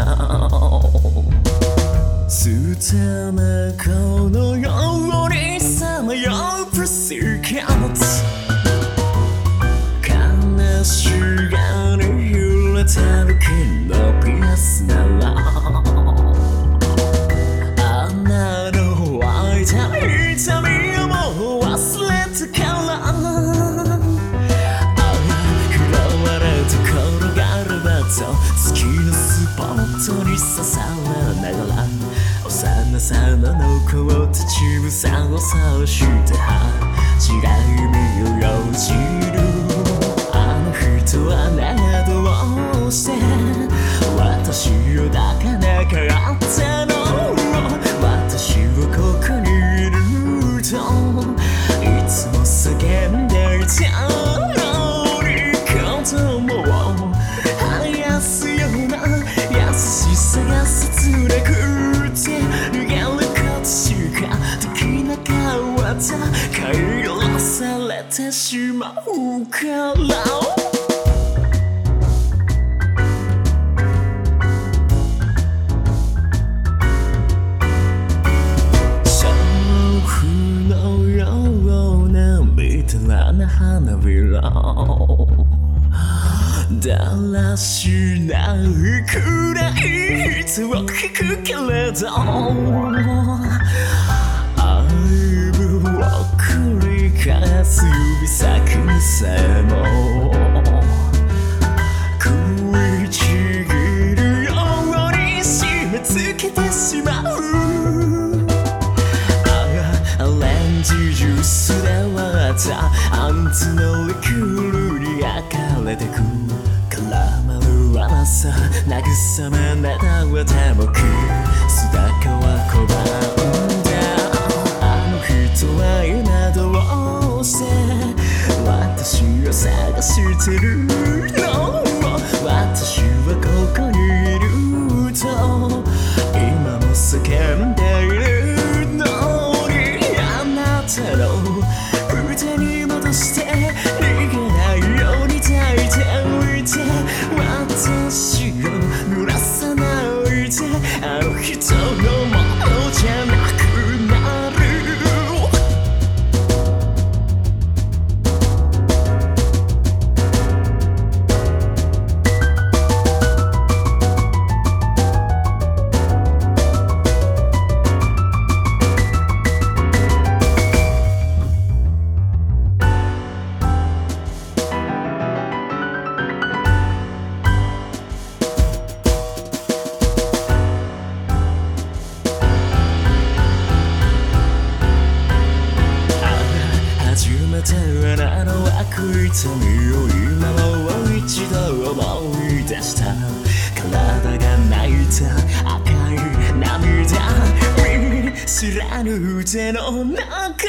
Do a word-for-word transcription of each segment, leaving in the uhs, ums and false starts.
拙なこのようにさまようプスキャッツ悲しがり揺れた時のピアスならあなたの湧いた痛みをもう忘れてから拾われて転がるバット月のスポットに刺されながら幼さの残ったちぶさを探して違いみをよじるあの人はねどうして私を抱かなかったの私はここにいるといつも叫んでいたのに子供を生やすような優しさが切なく逃げることしかできなかった帰らされてしまうからな花びらだらしないくらい手を引くけれど愛を繰り返す指先にさえも食いちぎるように締め付けてしまうオレンジジュースで割ったあんつのリキュールに焼かれてく絡まる甘さ慰めなたは手もくすだかは拒んだあの人は今どうして私を探してるの私はここにいると今も叫んでいるのにあなたの腕に戻して逃げないように抱いておいて私を濡らさないであの人のものじゃなくなるあなたの悪い痛みを今もう一度思い出した体が泣いた赤い涙見知らぬ腕の中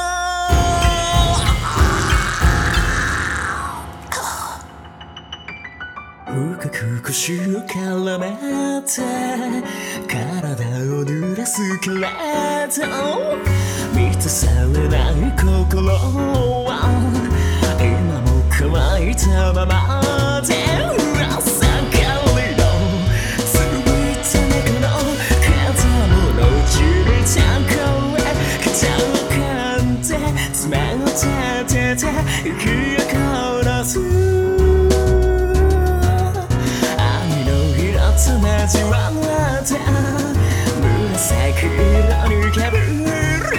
深く腰を絡めて体を濡らすけれど満たされない心は今も乾いたままで朝狩りのつぶいた猫の肩ものちびちゃんこへ肩を噛んで爪を立てて息を殺す愛の色と交わった紫色にかぶる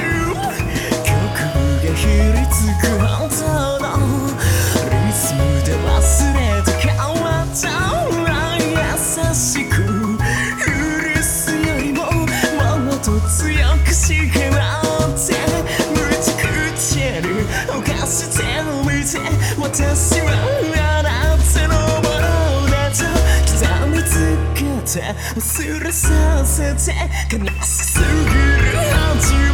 ひりつく本当のリズムで忘れて変わった優しく許すよりももっと強くしてまってむちゃくちゃに犯してみて私はあなたのものだと刻みつけて忘れさせて悲しすぎる味